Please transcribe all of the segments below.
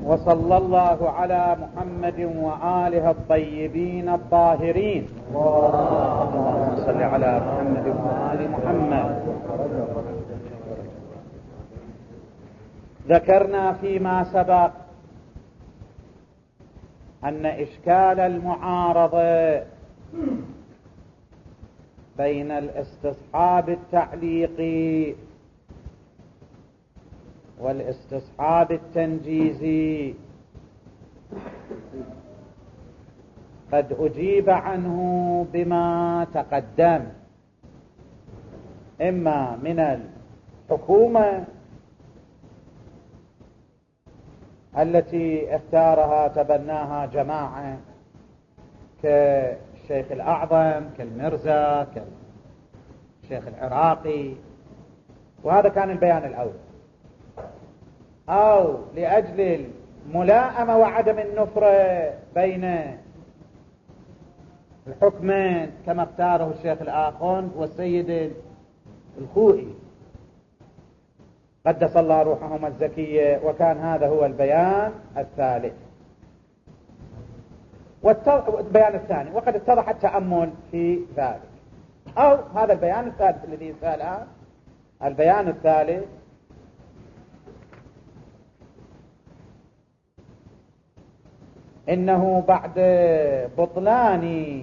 وصلى الله على محمد وآله الطيبين الطاهرين. اللهم صل على محمد وآل محمد. ذكرنا فيما سبق أن إشكال المعارضة بين الاستصحاب التعليقي والاستصحاب التنجيزي قد أجيب عنه بما تقدم، إما من الحكومة التي اختارها تبناها جماعة كالشيخ الأعظم كالمرزا كالشيخ العراقي، وهذا كان البيان الأول، أو لأجل الملائمة وعدم النفرة بين الحكمين كما اختاره الشيخ الآخوند والسيد الخوئي قدس الله روحهما الزكية، وكان هذا هو البيان الثالث. والبيان الثاني، وقد اتضح التأمل في ذلك، أو هذا البيان الثالث الذي سأله. البيان الثالث إنه بعد بطلان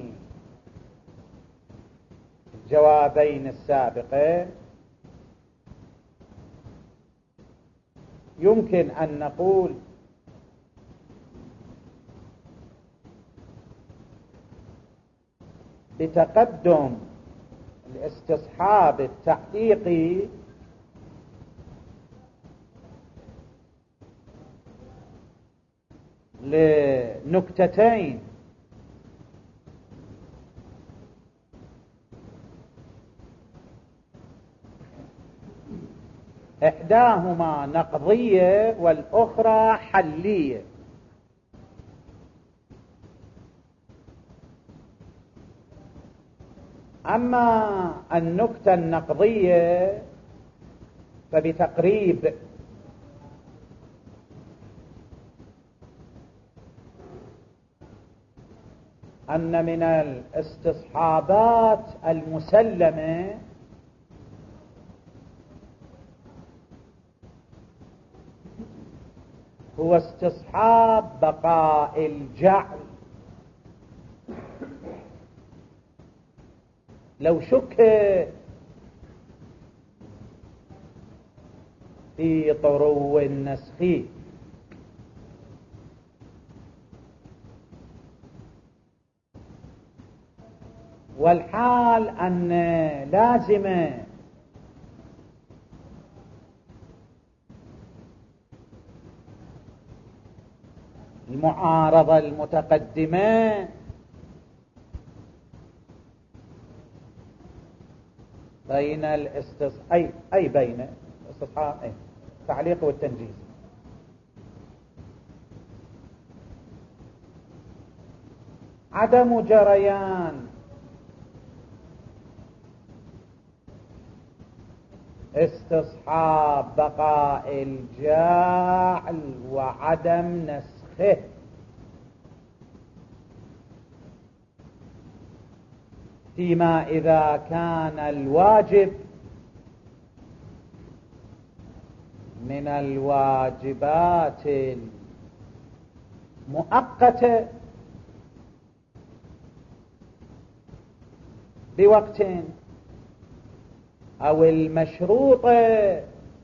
الجوابين السابقين يمكن أن نقول بتقدم الاستصحاب التحقيقي لنكتتين: إحداهما نقضية والأخرى حلية. أما النكتة النقضية فبتقريب أن من الاستصحابات المسلمة هو استصحاب بقاء الجعل. لو شك في طرو النسخ والحال أن لازم المعارضة المتقدمة بين بين الاستصحاب التعليق والتنجيز. عدم جريان استصحاب بقاء الجاعل وعدم نسخه فيما إذا كان الواجب من الواجبات المؤقتة بوقت، أو المشروطة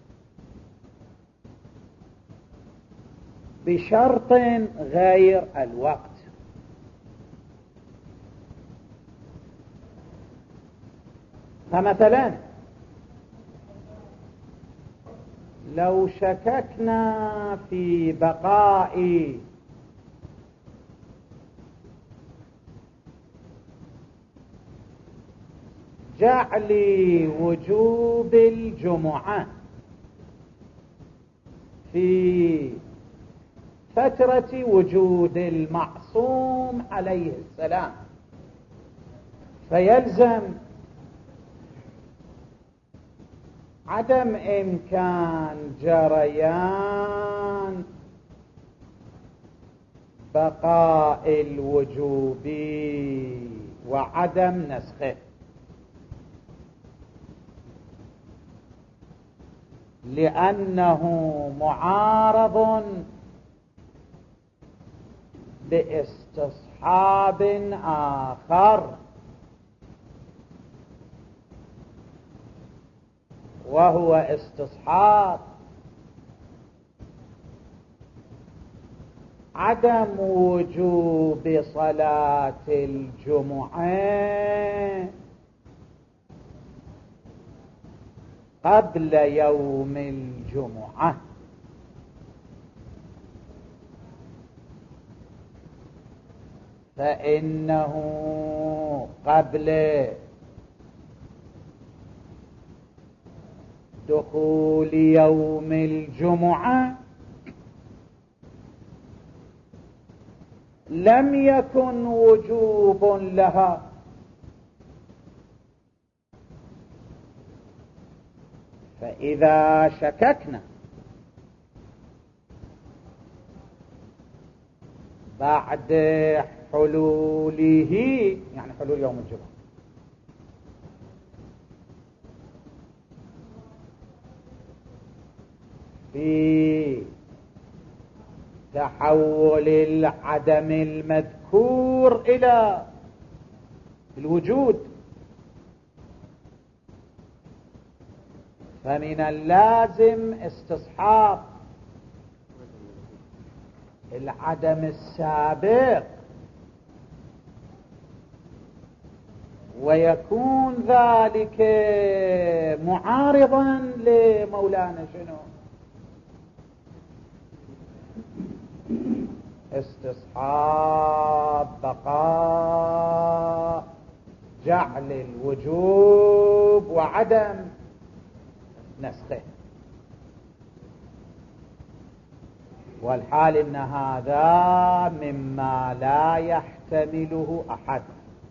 بشرط غير الوقت. فمثلا لو شككنا في بقاء جعل وجوب الجمعة في فترة وجود المعصوم عليه السلام، فيلزم عدم إمكان جريان بقاء الوجوب وعدم نسخه، لأنه معارض باستصحاب آخر، وهو استصحاب عدم وجوب صلاة الجمعة قبل يوم الجمعة. فإنه قبل دخول يوم الجمعة لم يكن وجوب لها، فإذا شككنا بعد حلوله، يعني حلول يوم الجمعة، في تحول العدم المذكور إلى الوجود، فمن اللازم استصحاب العدم السابق، ويكون ذلك معارضا لمولانا شنو؟ استصحاب بقاء جعل الوجوب وعدم نسخه، والحال إن هذا مما لا يحتمله أحد.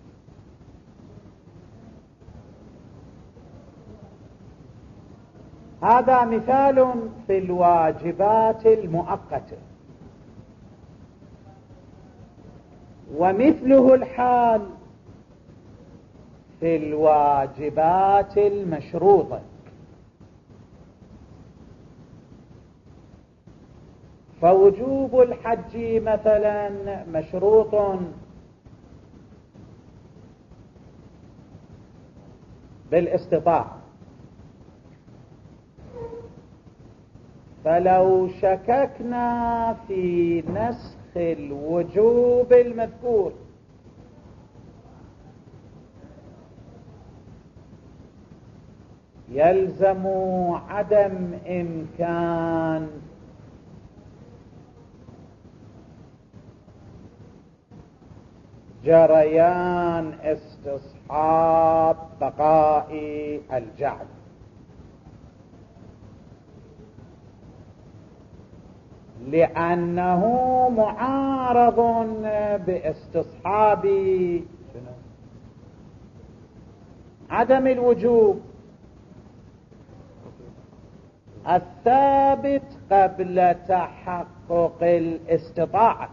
هذا مثال في الواجبات المؤقتة، ومثله الحال في الواجبات المشروطة. فوجوب الحج مثلا مشروط بالاستطاعة، فلو شككنا في نسخ الوجوب المذكور يلزم عدم إمكان جريان استصحاب بقاء الجعل، لأنه معارض باستصحاب عدم الوجوب الثابت قبل تحقق الاستطاعة.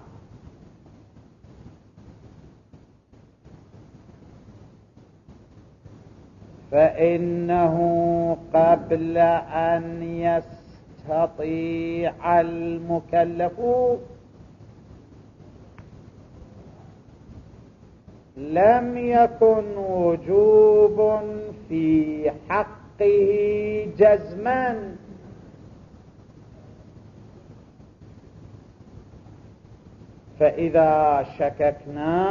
فإنه قبل أن يستطيع المكلف لم يكن وجوب في حقه جزما، فإذا شككنا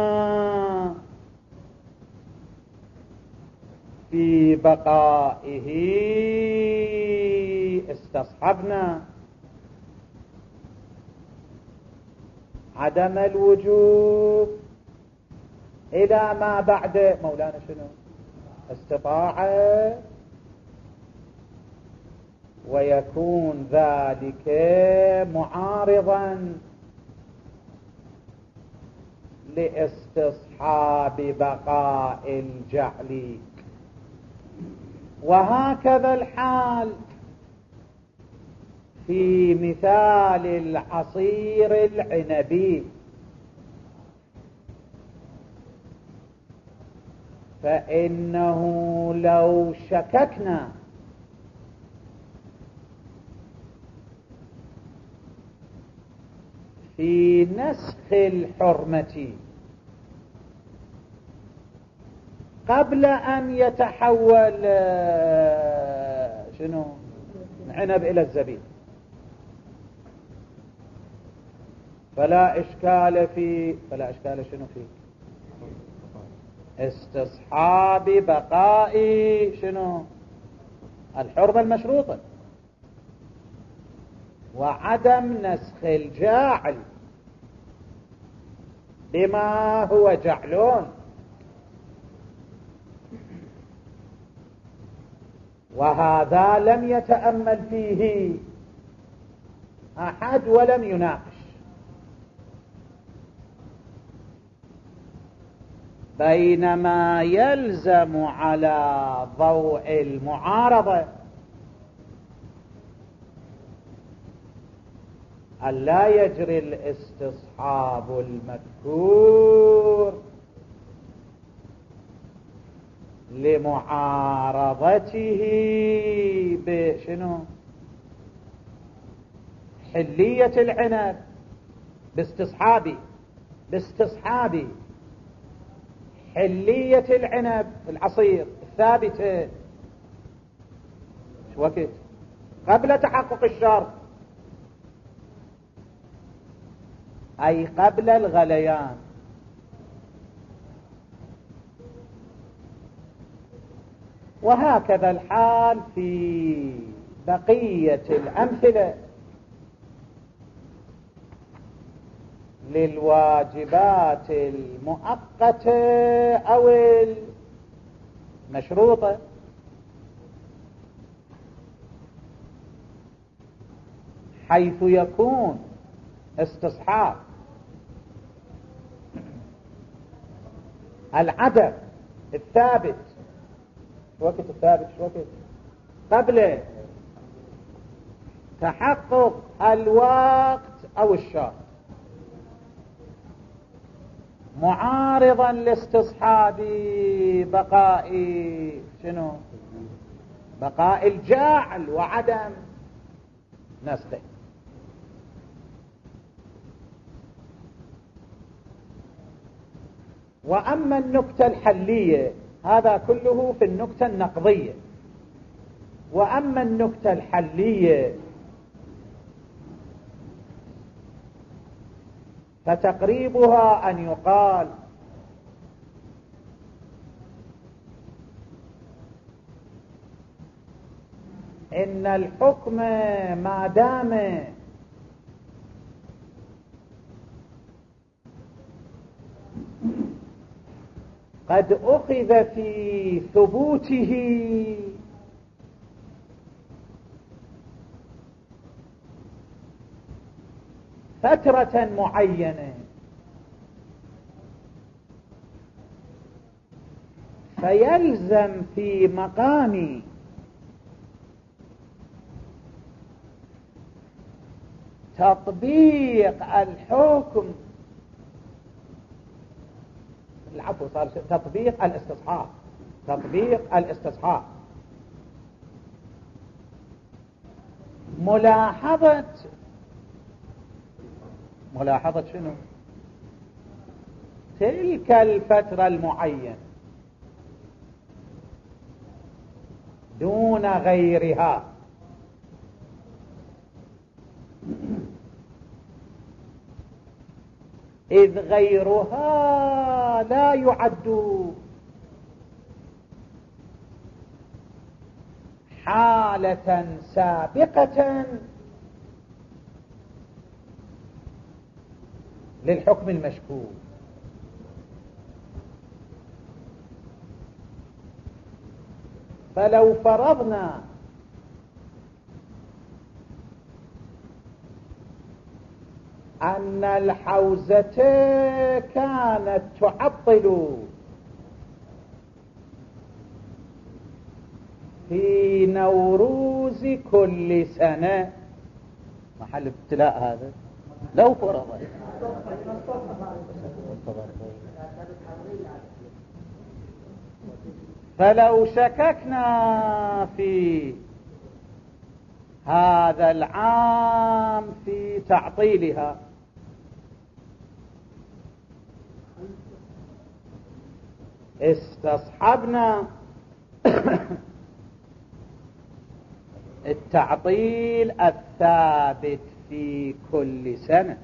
في بقائه استصحبنا عدم الوجوب إلى ما بعد مولانا شنو؟ استطاعة، ويكون ذلك معارضا لاستصحاب بقاء الجعل. وهكذا الحال في مثال العصير العنبي، فإنه لو شككنا في نسخ الحرمة قبل أن يتحول عنب إلى الزبيب، فلا إشكال في استصحاب بقاء الحرمة المشروطة، وعدم نسخ الجاعل بما هو جعلون. وهذا لم يتأمل فيه أحد ولم يناقش، بينما يلزم على ضوء المعارضة ألا يجري الاستصحاب المذكور لمعارضته حلية العنب باستصحاب حلية العنب العصير الثابتة وقت قبل تحقق الشرط، أي قبل الغليان. وهكذا الحال في بقية الأمثلة للواجبات المؤقتة أو المشروطة، حيث يكون استصحاب العدد الثابت قبل تحقق الوقت أو الشرط، معارضا لاستصحاب بقاء الجاعل وعدم نسخه. وأما النكتة الحلية، هذا كله في النكتة النقضية. وأما النكتة الحلية فتقريبها أن يقال إن الحكم ما دام قد أخذ في ثبوته فترة معينة، فيلزم في مقام تطبيق الحكم تطبيق الاستصحاب ملاحظة تلك الفترة المعينة دون غيرها، إذ غيرها لا يعد حالة سابقة للحكم المشكوك. فلو فرضنا أن الحوزة كانت تعطل في نوروز كل سنة، محل ابتلاء هذا لو فرض. فلو شككنا في هذا العام في تعطيلها استصحبنا التعطيل الثابت في كل سنة،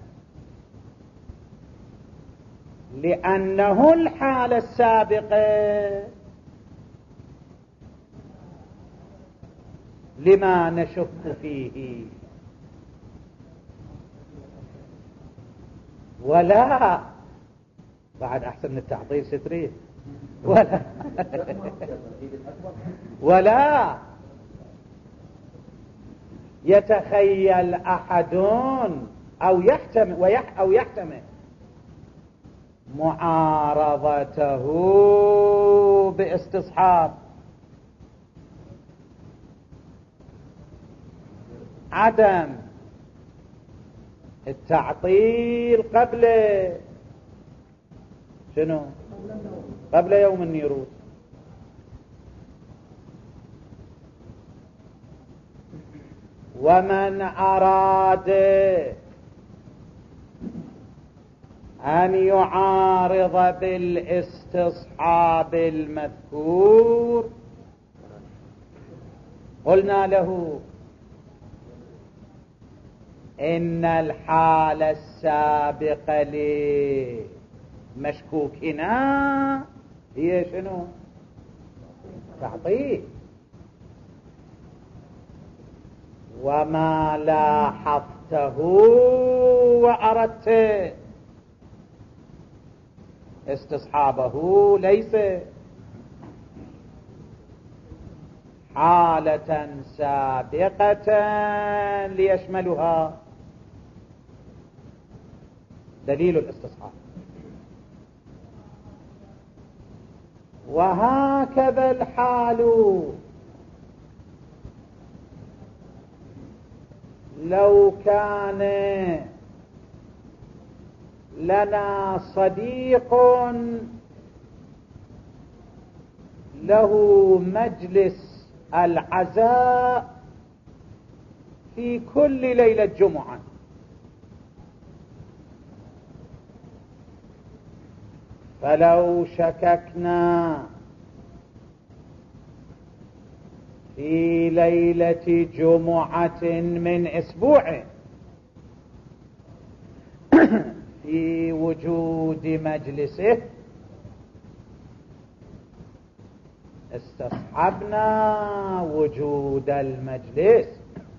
لأنه الحالة السابقة لما نشك فيه. ولا بعد أحسن من التعطيل ستريد ولا يتخيل أحد أو يحتمل معارضته باستصحاب عدم التعطيل قبل شنو؟ قبل يوم النيروز. ومن أراد أن يعارض بالاستصحاب المذكور قلنا له إن الحالة السابقة لمشكوكنا هي شنو؟ تعطيل. وما لاحظته وأردت استصحابه ليس حالة سابقة ليشملها دليل الاستصحاب. وهكذا الحال لو كان لنا صديق له مجلس العزاء في كل ليلة جمعة، فلو شككنا في ليلة جمعة من أسبوع في وجود مجلسه استصحبنا وجود المجلس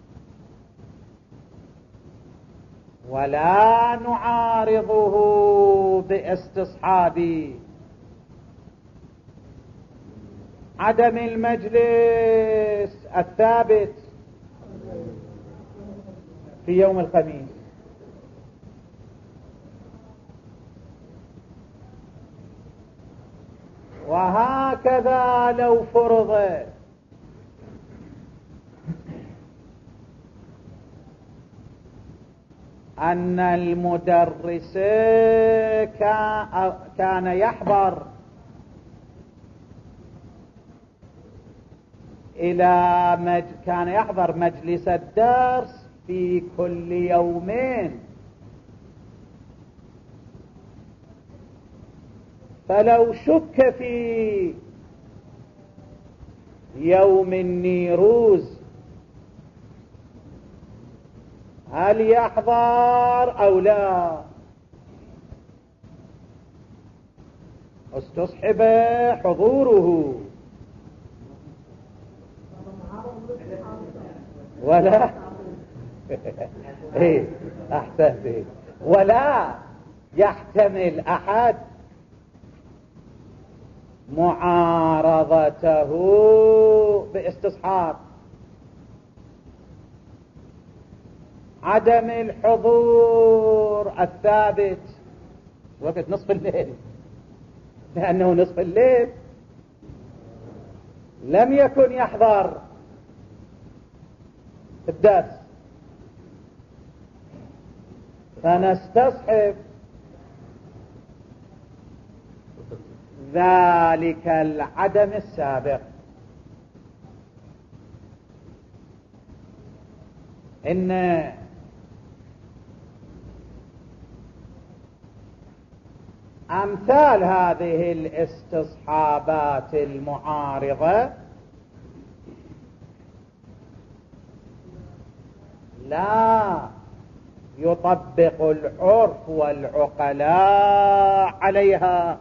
ولا نعارضه باستصحاب عدم المجلس الثابت في يوم الخميس. وهكذا لو فرض أن المدرس كان يحضر كان يحضر مجلس الدرس في كل يومين، فلو شك في يوم النيروز هل يحضر أو لا استصحب حضوره ولا ايه احسنت، ولا يحتمل احد معارضته باستصحاب عدم الحضور الثابت وقت نصف الليل، لأنه نصف الليل لم يكن يحضر الدرس فنستصحب ذلك العدم السابق. إن أمثال هذه الاستصحابات المعارضة لا يطبق العرف والعقلاء عليها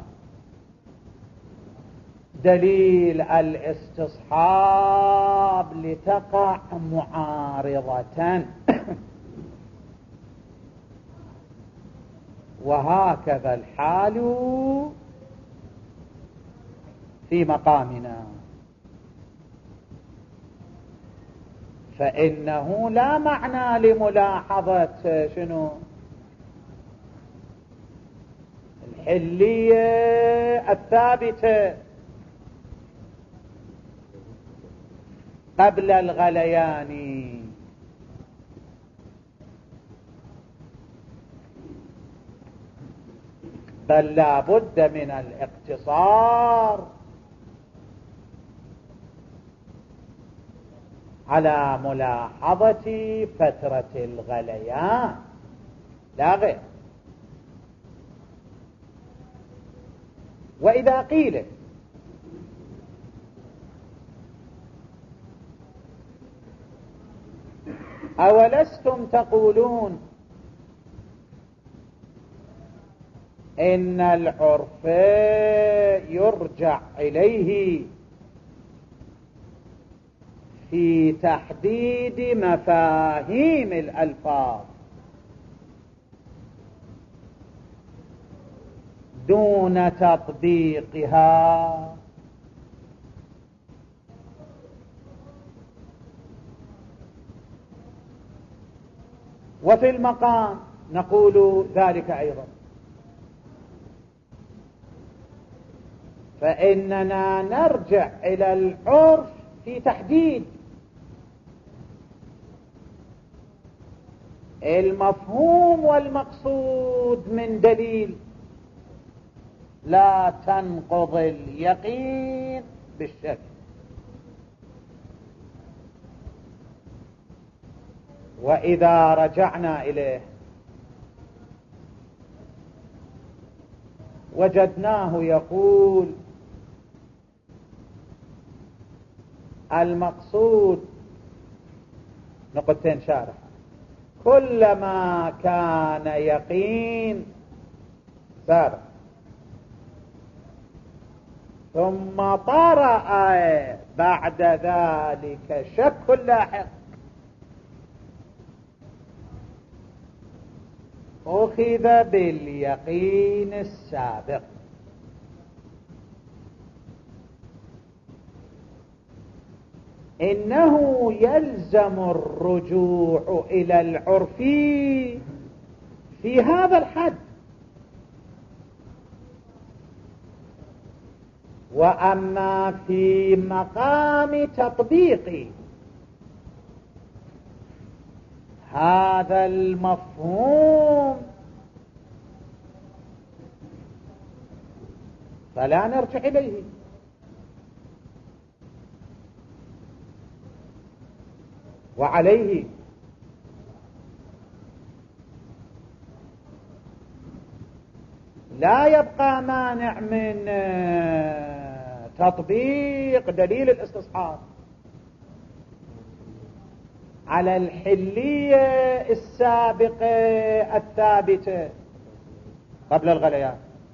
دليل الاستصحاب لتقع معارضة. وهكذا الحال في مقامنا، فإنه لا معنى لملاحظة شنو الحلية الثابتة قبل الغليان، بل لا بد من الاقتصار على ملاحظة فترة الغليان لا غير. وإذا قيل أولستم تقولون إن العرف يرجع إليه في تحديد مفاهيم الألفاظ دون تطبيقها، وفي المقام نقول ذلك أيضا، فإننا نرجع إلى العرف في تحديد المفهوم والمقصود من دليل، لا تنقض اليقين بالشك. وإذا رجعنا إليه وجدناه يقول المقصود نقطتين شارح: كلما كان يقين سابق ثم طرأ بعد ذلك شك لاحق أخذ باليقين السابق. إنه يلزم الرجوع إلى العرف في هذا الحد، وأما في مقام تطبيق هذا المفهوم فلا نرجع إليه. وعليه لا يبقى مانع من تطبيق دليل الاستصحاب على الحلية السابقة الثابتة قبل الغليان،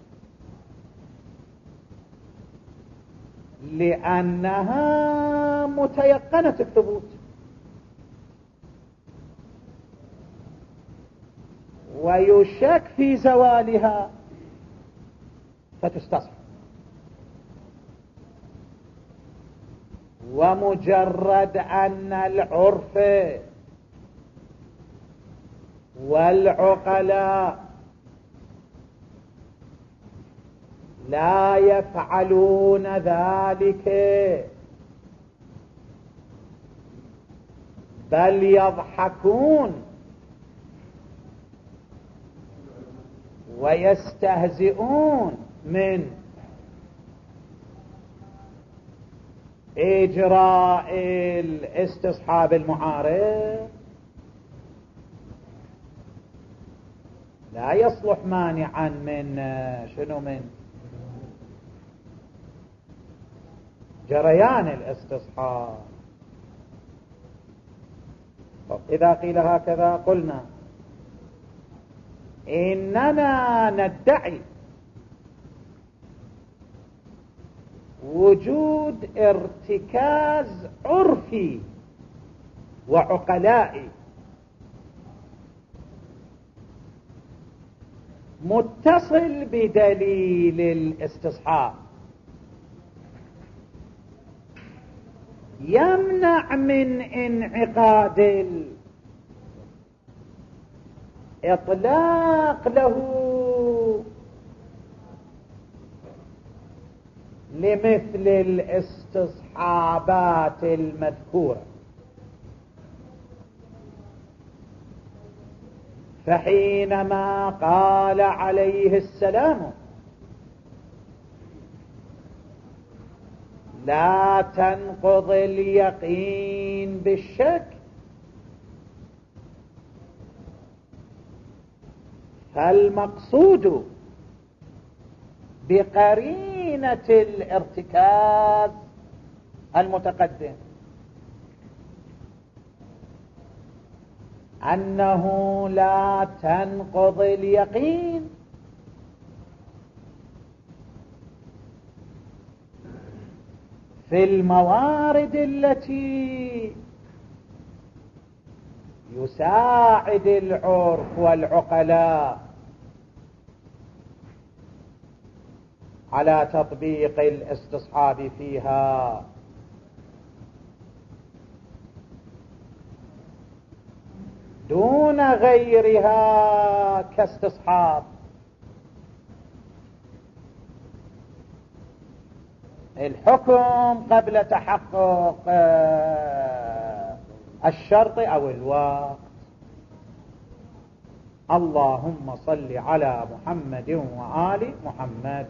لأنها متيقنة الثبوت، ويشك في زوالها فتستصحب. ومجرد أن العرف والعقلاء لا يفعلون ذلك بل يضحكون ويستهزئون من إجراء الاستصحاب المعارض لا يصلح مانعا من من جريان الاستصحاب. إذا قيل هكذا قلنا إننا ندعي وجود ارتكاز عرفي وعقلائي متصل بدليل الاستصحاب يمنع من انعقاد الإطلاق له لمثل الاستصحابات المذكورة. فحينما قال عليه السلام لا تنقض اليقين بالشك، فالمقصود بقرينة الارتكاز المتقدم أنه لا تنقض اليقين في الموارد التي يساعد العرف والعقلاء على تطبيق الاستصحاب فيها، دون غيرها كاستصحاب الحكم قبل تحقق الشرط أو الوقت. اللهم صل على محمد وآل محمد.